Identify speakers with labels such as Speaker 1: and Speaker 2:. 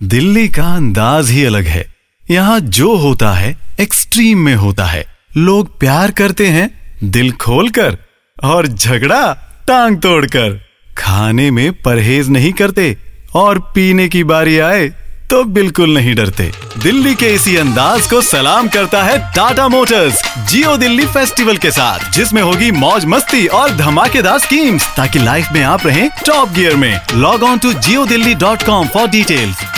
Speaker 1: दिल्ली का अंदाज ही अलग है। यहाँ जो होता है एक्सट्रीम में होता है। लोग प्यार करते हैं दिल खोलकर और झगड़ा टांग तोड़कर। खाने में परहेज नहीं करते और पीने की बारी आए तो बिल्कुल नहीं डरते। दिल्ली के इसी अंदाज को सलाम करता है टाटा मोटर्स जियो दिल्ली फेस्टिवल के साथ, जिसमें होगी मौज मस्ती और धमाकेदार स्कीम्स, ताकि लाइफ में आप रहें टॉप गियर में। Log on to jiodilly.com for details.